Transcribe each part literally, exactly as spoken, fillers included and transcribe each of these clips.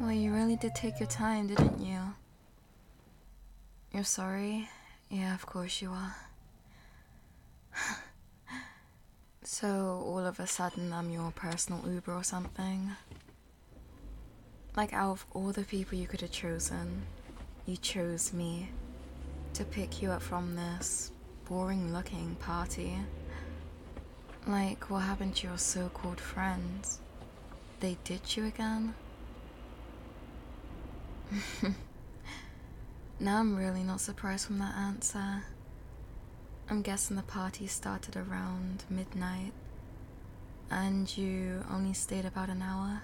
Well, you really did take your time, didn't you? You're sorry? Yeah, of course you are. So, all of a sudden, I'm your personal Uber or something? Like, out of all the people you could have chosen, you chose me to pick you up from this boring-looking party. Like, what happened to your so-called friends? They ditched you again? Now I'm really not surprised from that answer. I'm guessing the party started around midnight, and you only stayed about an hour.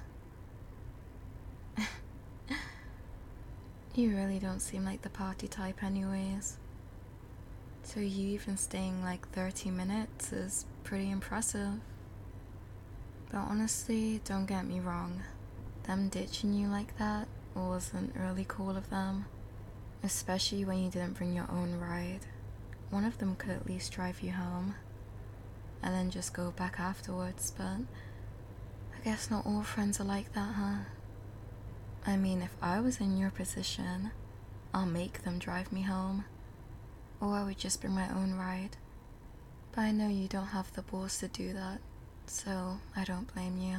You really don't seem like the party type anyways. So you even staying like thirty minutes is pretty impressive. But honestly, don't get me wrong. Them ditching you like that wasn't really cool of them. Especially when you didn't bring your own ride. One of them could at least drive you home. And then just go back afterwards, but I guess not all friends are like that, huh? I mean, if I was in your position, I'll make them drive me home. Or I would just bring my own ride. But I know you don't have the balls to do that, so I don't blame you.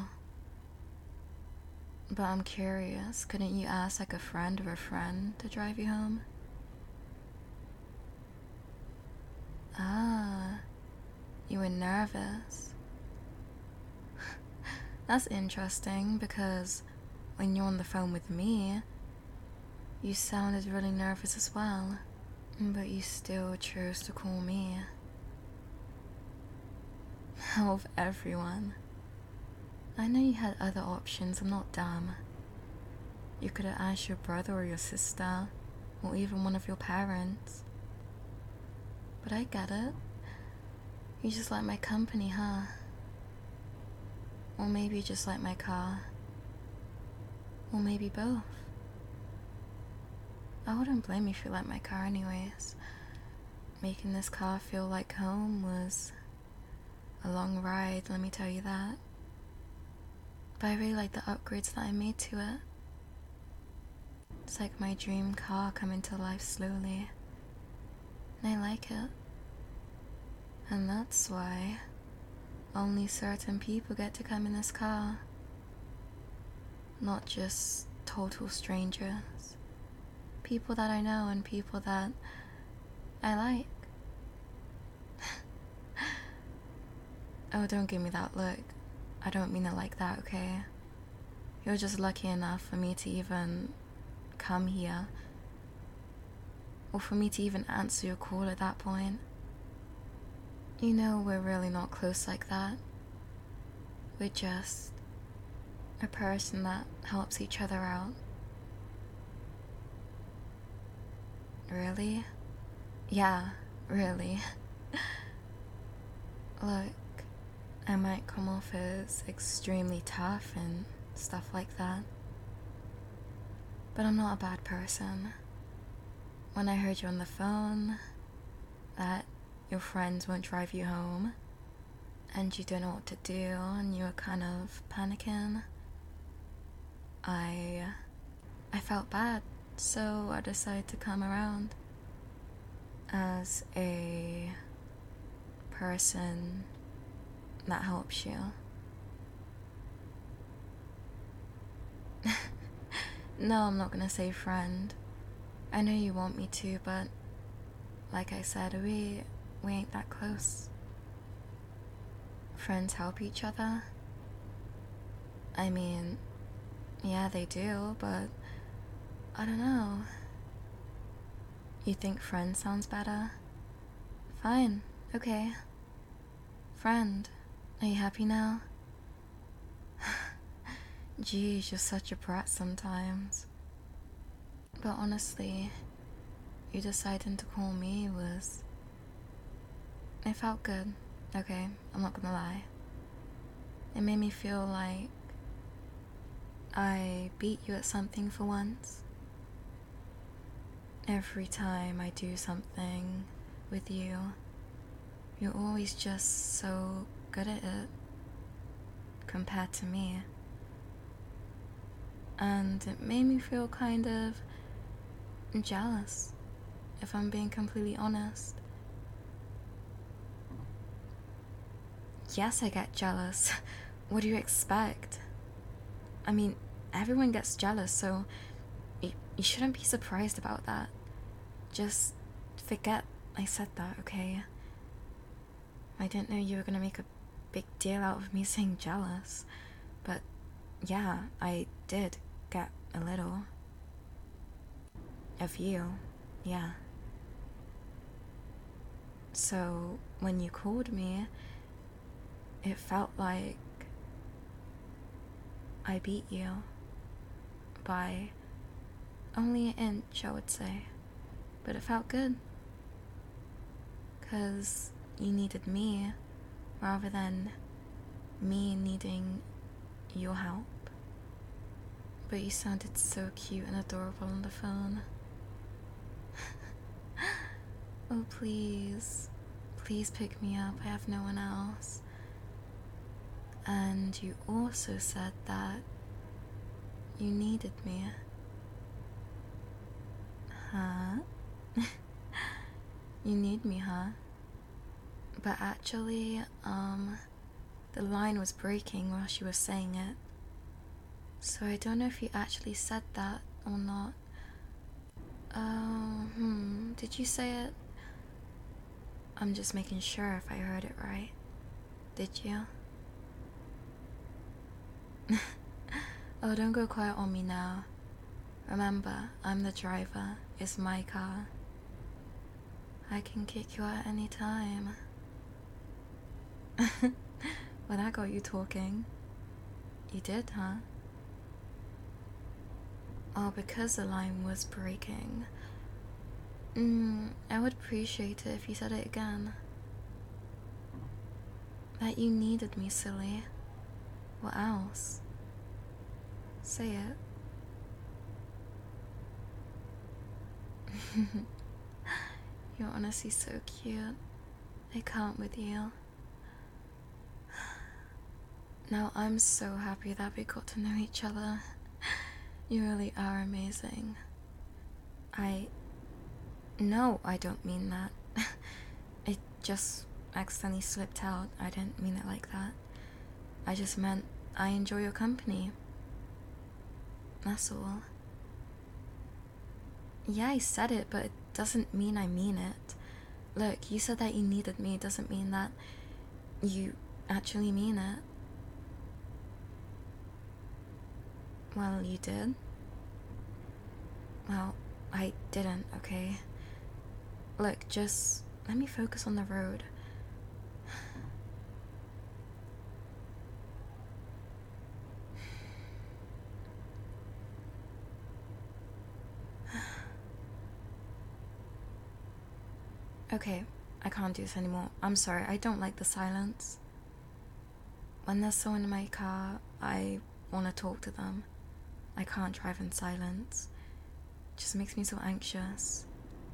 But I'm curious, couldn't you ask like a friend or a friend to drive you home? Ah, you were nervous. That's interesting because when you're on the phone with me, you sounded really nervous as well. But you still chose to call me. Out of everyone. I know you had other options, I'm not dumb. You could have asked your brother or your sister, or even one of your parents. But I get it. You just like my company, huh? Or maybe you just like my car. Or maybe both. I wouldn't blame you if you like my car anyways. Making this car feel like home was a long ride, let me tell you that. But I really like the upgrades that I made to it. It's like my dream car coming to life slowly. And I like it. And that's why only certain people get to come in this car. Not just total strangers. People that I know and people that I like. Oh, don't give me that look. I don't mean it like that, okay? You're just lucky enough for me to even come here. Or for me to even answer your call at that point. You know we're really not close like that. We're just a person that helps each other out. Really? Yeah, really. Look, I might come off as extremely tough and stuff like that. But I'm not a bad person. When I heard you on the phone, that your friends won't drive you home, and you don't know what to do, and you were kind of panicking, I... I felt bad. So I decided to come around as a person that helps you. No, I'm not gonna say friend. I know you want me to, but like I said, we we ain't that close. Friends help each other. I mean, yeah, they do, but I don't know. You think friend sounds better? Fine, okay. Friend, are you happy now? Geez, you're such a brat sometimes. But honestly, you deciding to call me was... It felt good, okay? I'm not gonna lie. It made me feel like I beat you at something for once. Every time I do something with you, you're always just so good at it compared to me. And it made me feel kind of jealous, if I'm being completely honest. Yes, I get jealous. What do you expect? I mean, everyone gets jealous, so you, you shouldn't be surprised about that. Just forget I said that, okay? I didn't know you were gonna make a big deal out of me saying jealous, but yeah, I did get a little. Of you, yeah. So, when you called me, it felt like I beat you by only an inch, I would say. But it felt good. Because you needed me rather than me needing your help. But you sounded so cute and adorable on the phone. Oh, please. Please pick me up. I have no one else. And you also said that you needed me. Huh? You need me, huh? But actually, um, the line was breaking while she was saying it. So I don't know if you actually said that or not. Oh, hmm, did you say it? I'm just making sure if I heard it right. Did you? Oh, don't go quiet on me now. Remember, I'm the driver. It's my car. I can kick you out any time. Well, that got you talking. You did, huh? Oh, because the line was breaking. Mm, I would appreciate it if you said it again. That you needed me, silly. What else? Say it. You're honestly so cute. I can't with you. Now I'm so happy that we got to know each other. You really are amazing. I... No, I don't mean that. It just accidentally slipped out. I didn't mean it like that. I just meant I enjoy your company. That's all. Yeah, I said it, but it doesn't mean I mean it. Look, you said that you needed me. It doesn't mean that you actually mean it. Well, you did. Well, I didn't, okay? Look, just let me focus on the road. Okay, I can't do this anymore. I'm sorry, I don't like the silence. When there's someone in my car, I want to talk to them. I can't drive in silence. It just makes me so anxious.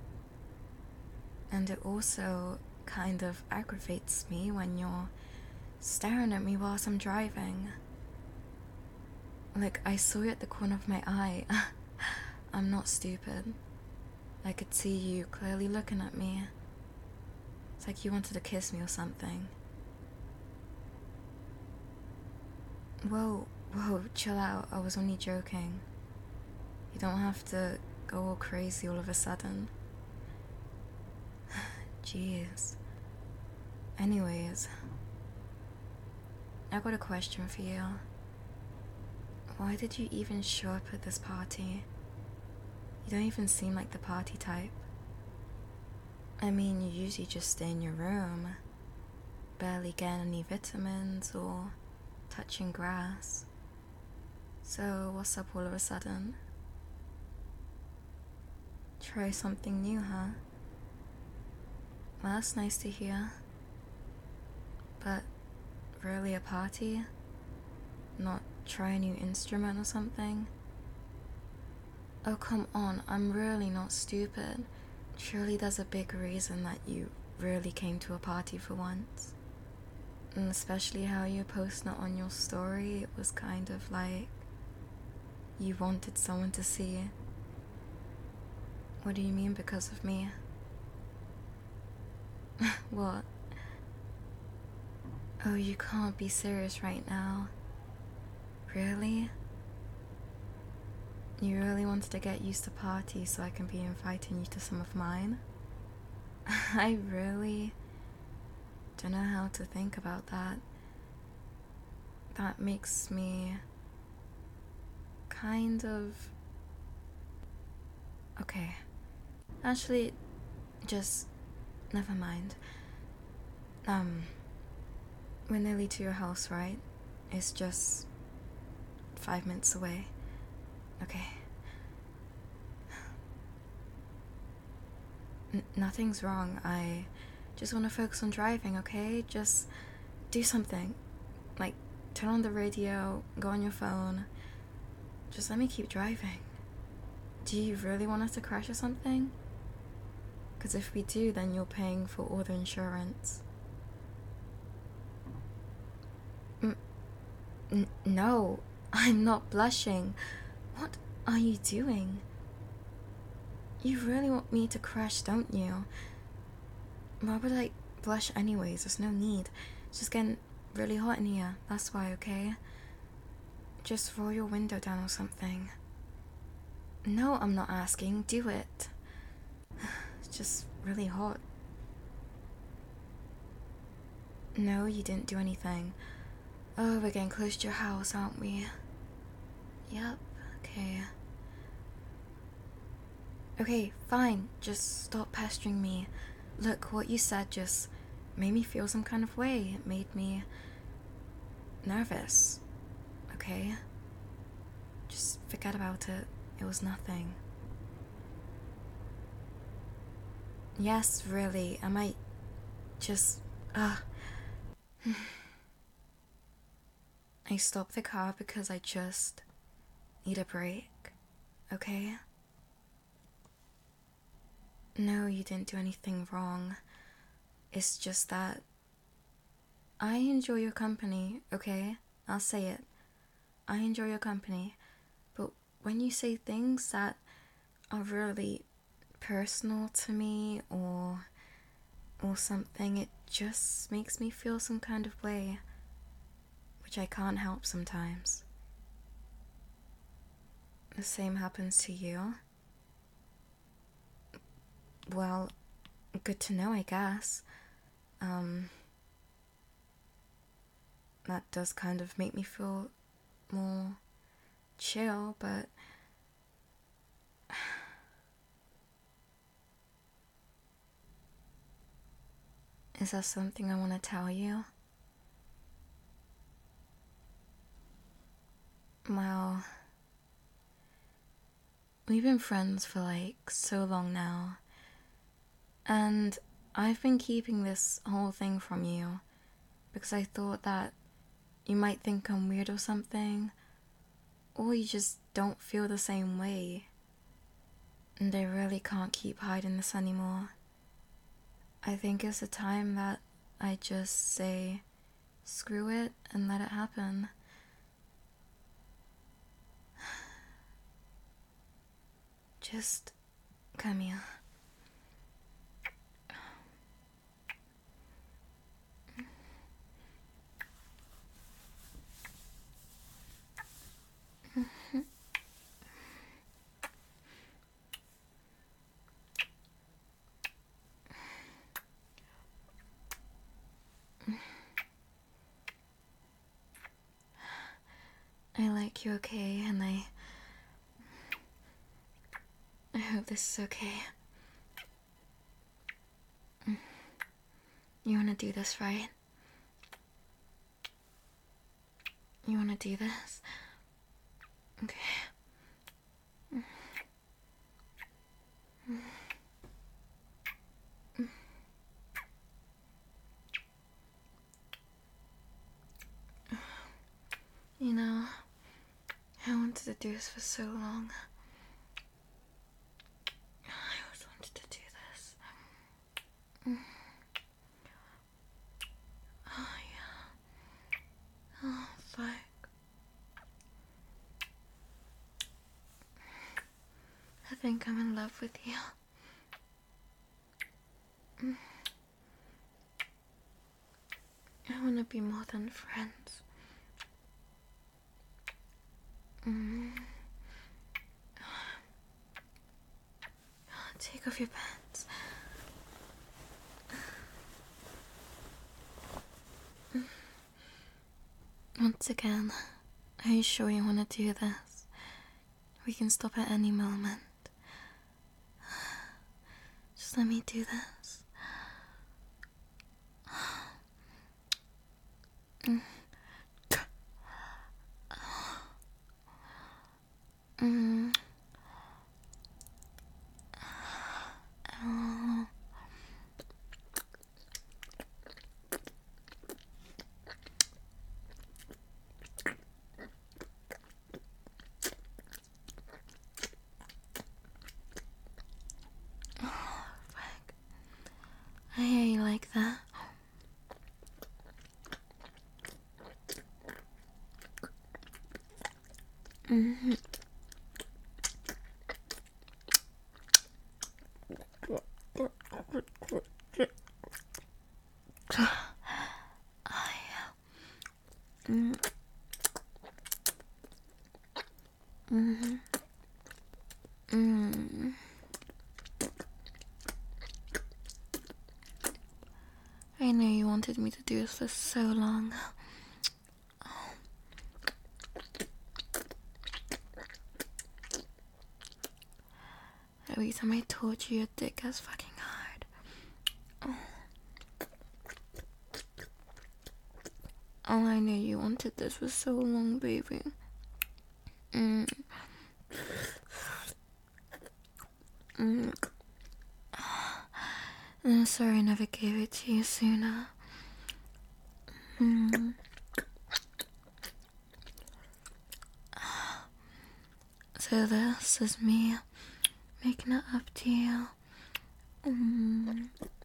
And it also kind of aggravates me when you're staring at me whilst I'm driving. Like, I saw you at the corner of my eye. I'm not stupid. I could see you clearly looking at me. It's like you wanted to kiss me or something. Whoa, whoa, chill out. I was only joking. You don't have to go all crazy all of a sudden. Jeez. Anyways, I got a question for you. Why did you even show up at this party? You don't even seem like the party type. I mean, you usually just stay in your room, barely get any vitamins or touching grass. So what's up all of a sudden? Try something new, huh? Well, that's nice to hear. But really a party? Not try a new instrument or something? Oh, come on, I'm really not stupid. Surely there's a big reason that you really came to a party for once. And especially how you posted it on your story, it was kind of like you wanted someone to see. What do you mean because of me? What? Oh, you can't be serious right now. Really? You really wanted to get used to parties so I can be inviting you to some of mine? I really don't know how to think about that. That makes me kind of... Okay. Actually, just never mind. Um, we're nearly to your house, right? It's just five minutes away. Okay. N- nothing's wrong. I just want to focus on driving, okay? Just do something. Like, turn on the radio, go on your phone. Just let me keep driving. Do you really want us to crash or something? Because if we do, then you're paying for all the insurance. Mm, n- no, I'm not blushing. What are you doing? You really want me to crash, don't you? Why would I blush anyways? There's no need. It's just getting really hot in here. That's why, okay? Just roll your window down or something. No, I'm not asking. Do it. It's just really hot. No, you didn't do anything. Oh, we're getting close to your house, aren't we? Yep, okay. Okay, fine. Just stop pestering me. Look, what you said just made me feel some kind of way. It made me nervous. Okay? Just forget about it. It was nothing. Yes, really. I might just... Ugh. I stopped the car because I just need a break. Okay? No, you didn't do anything wrong. It's just that I enjoy your company, okay? I'll say it. I enjoy your company. But when you say things that are really personal to me or or something, it just makes me feel some kind of way, which I can't help sometimes. The same happens to you? Well, good to know, I guess. Um, that does kind of make me feel more chill, but is that something I want to tell you? Well, we've been friends for like so long now, and I've been keeping this whole thing from you because I thought that you might think I'm weird or something, or you just don't feel the same way. And I really can't keep hiding this anymore. I think it's a time that I just say, screw it and let it happen. Just come here. I like you, okay, and I... I hope this is okay. You wanna do this, right? You wanna do this? Okay. You know, I wanted to do this for so long. I always wanted to do this. Oh, yeah. Oh, fuck. think I'm in love with you. Mm. I wanna be more than friends. Mm. Take off your pants. Once again, are you sure you want to do this? We can stop at any moment. Just let me do this. Mm. Mm. Oh. I hear you like that. Mm-hmm. I mm. Mm-hmm. Mm. I know you wanted me to do this for so long. Every time I told you your dick is fucking hard. Oh. Oh, I know you wanted this for so long, baby. Mm. Mm. I'm sorry I never gave it to you sooner. Mm. So this is me making it up to you. Mm.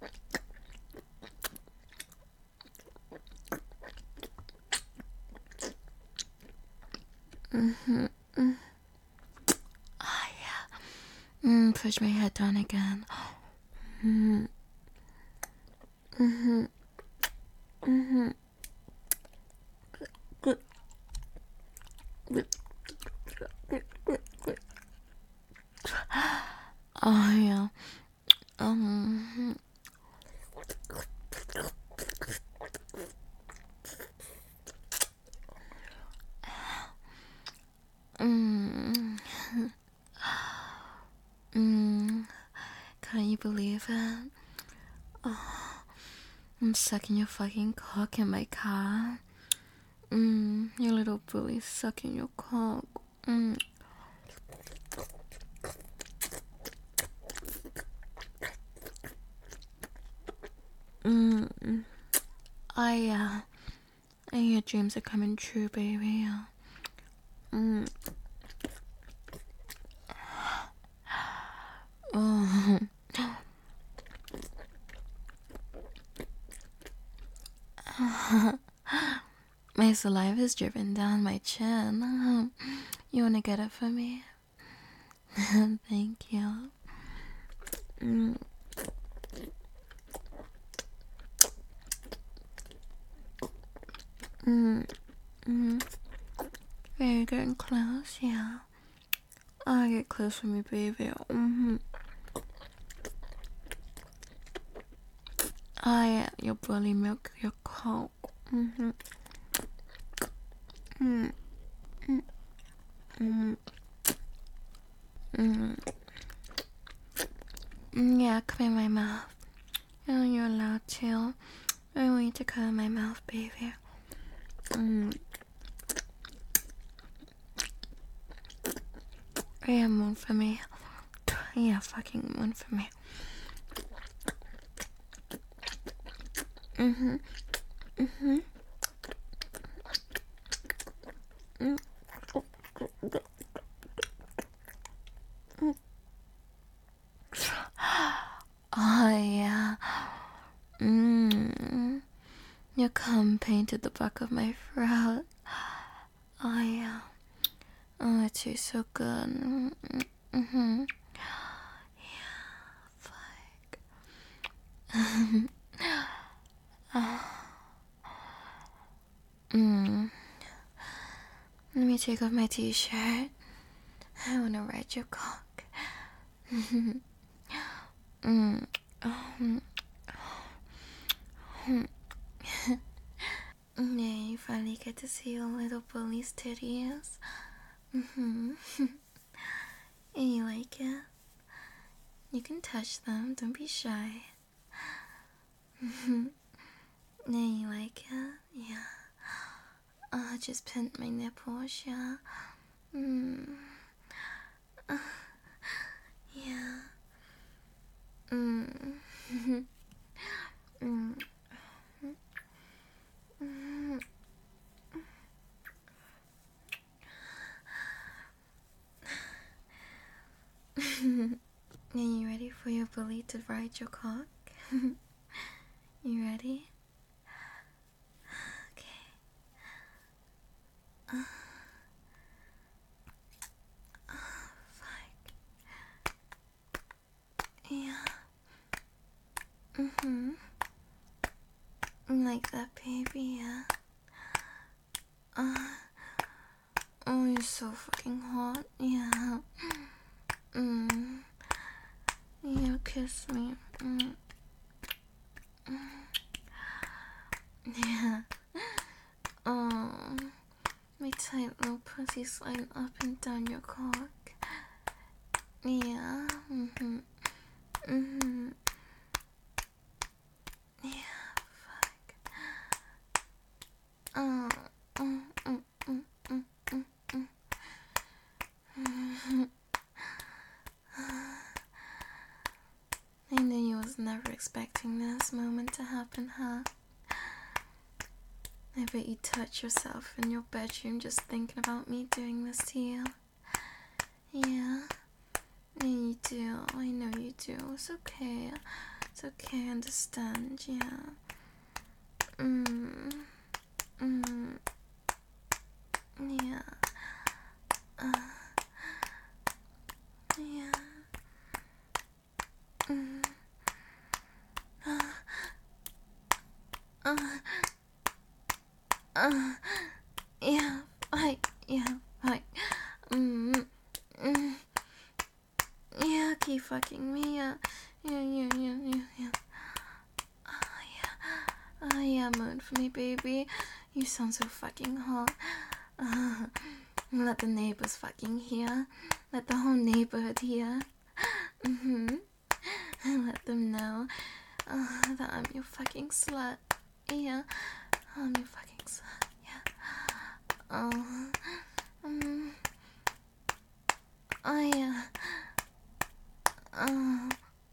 Mm-hmm. Mm. Oh, yeah. Mm, push my head down again. Mm. Mm-hmm. Mm-hmm. Good. Good. Oh, yeah. Um. Mm. Mm. Can you believe it? Oh, I'm sucking your fucking cock in my car. Mm. Your little bully sucking your cock. Mm. Mm. I, uh, and your dreams are coming true, baby. Mm. Oh. My saliva is dripping down my chin. You wanna get it for me? Thank you. Mm. Mm. Mm. Are you getting close? Yeah. Oh, get close to me, baby. Mm-hmm. I, your bully milk, your cock. Mm-hmm. Mm. Mm. Mm. Mm. Mm. Yeah, come in my mouth. Oh, you're allowed to. I want you to come in my mouth, baby. Mm. Yeah, moon for me. Yeah, fucking moon for me. Mm-hmm. Mm-hmm. Mm. Oh, yeah. Mmm. Your cum painted the back of my throat. Oh, yeah. Oh, it tastes so good. Mm-hmm. mm. Let me take off my t-shirt. I wanna ride your cock. mm. Um. Yeah, you finally get to see your little bully's titties. Mm-hmm. And you like it? You can touch them, don't be shy. Mm-hmm. Yeah, you like it? Yeah. Uh, just pint my nipples, yeah. Mm. Uh, yeah. Mm. mm. Mm. Are you ready for your bully to ride your cock? You ready? Okay. Uh. Oh, fuck. Yeah. Mm-hmm. Like that, baby, yeah. Uh. Oh, you're so fucking hot, yeah. Mm. You kiss me. Mm. Yeah. Oh, my tight little pussy sliding up and down your cock. Yeah. Mhm. Mhm. Yeah. Fuck. Oh. Mm, mm, mm, mm, mm, mm. Mhm. I knew you was never expecting this moment to happen, huh? I bet you touch yourself in your bedroom just thinking about me doing this to you. Yeah. Yeah, you do. I know you do. It's okay. It's okay, I understand, yeah. Mm. Mm. Yeah. Uh. Yeah. Mm. Uh. Uh. Uh. Yeah. Like, yeah. Like. Mm. Mm. Yeah, keep fucking me, yeah. Yeah, yeah, yeah, yeah, yeah. Oh, yeah. Oh, yeah, moan for me, baby. You sound so fucking hot. Uh, let the neighbors fucking hear. Let the whole neighborhood hear. Mm-hmm. Let them know uh, that I'm your fucking slut. Yeah. I'm your fucking slut. Yeah. Oh. Um. Oh, yeah. Oh.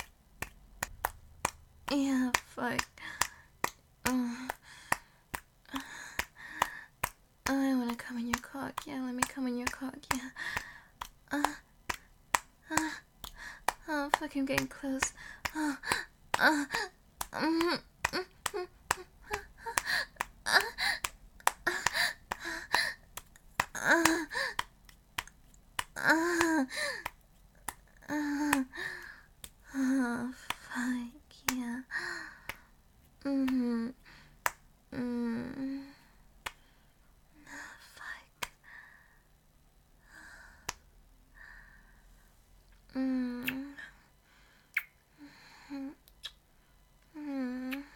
Yeah, fuck. Oh. I wanna come in your cock. Yeah, let me come in your cock. Yeah. Uh. Uh. Oh, fuck, I'm getting close. Oh. Uh. Mm. Mm. Mm. Uh. Uh. Uh. Uh. Oh, fuck, yeah. Mm-hmm. Mm. Fuck. Mm. Mm.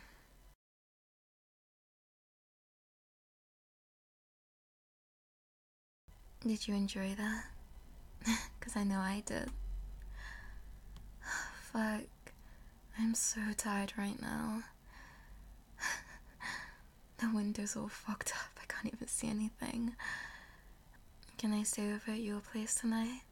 Did you enjoy that? Because I know I did. Fuck. I'm so tired right now. The window's all fucked up. I can't even see anything. Can I stay over at your place tonight?